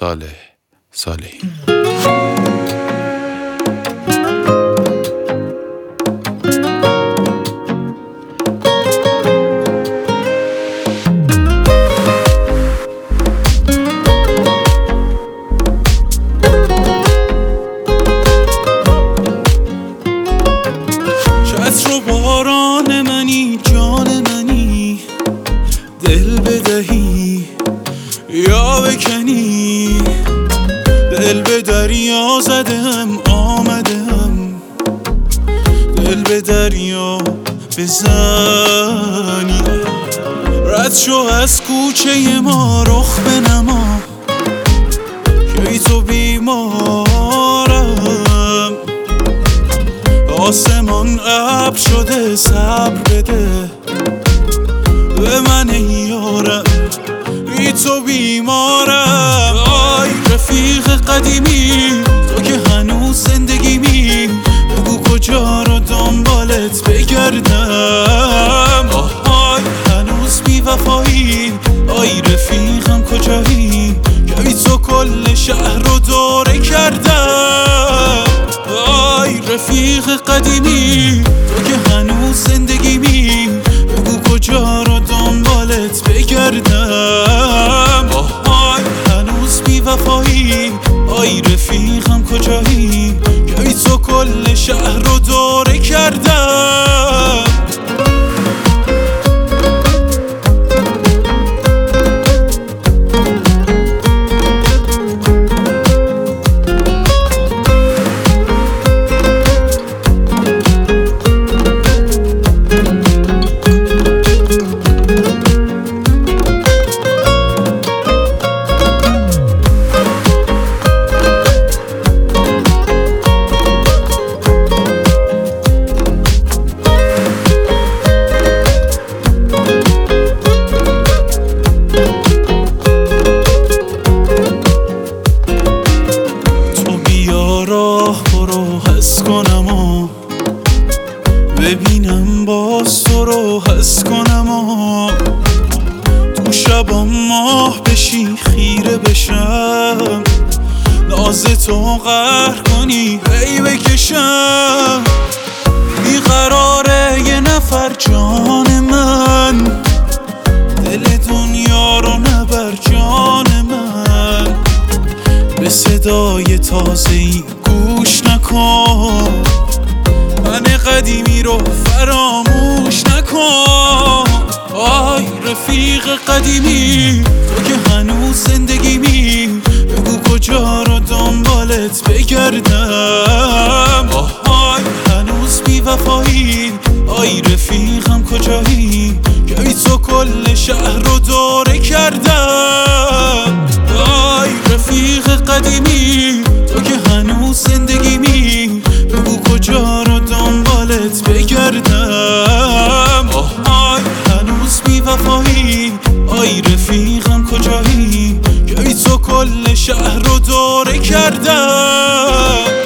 صالحی. چتر و باران منی، جان منی، دل بدهی یا بکنی. دل به دریا زدم آمدم، دل به دریا بزنی. رد شو از کوچه ما رخ بنما، کی تو بیمارم. آسمان ابر شده صبر بده به من یارم، بی تو بیمارم. آی رفیق قدیمی، تو که هنوز زندگیمی، بگو کجا رو دنبالت بگردم. آی هنوز بی وفایی، آی رفیقم کجایی، که تو کل شهر رو دوره کردم. آی رفیق قدیمی، تو که هنوز زندگیمی، بگو کجا رو دنبالت بگردم. آی هنوز بی وفایی، آی رفیقم کجایی، که تو کل شهر رو دوره کردم. حس کنم و ببینم باز تو رو، حس کنم و تو شبا ماه بشی خیره بشم، ناز تو قهر کنی هی بکشم. بیقراره یه نفر جان من، دل دنیا رو نبر جان من. به صدای تازه‌ای گوش نکن، من قدیمی رو فراموش نکن. آی رفیق قدیمی، تو که هنوز زندگیمی، بگو کجا رو دنبالت بگردم. آی هنوز بی وفایی، آی رفیقم کجایی، که تو کل شهر رو دوره کردم. آی رفیق قدیمی، تو که هنوز زندگیمی، بگو کجا رو دنبالت بگردم. آی هنوز بی وفایی، آی رفیقم کجایی، که تو کل شهر رو دوره کردم.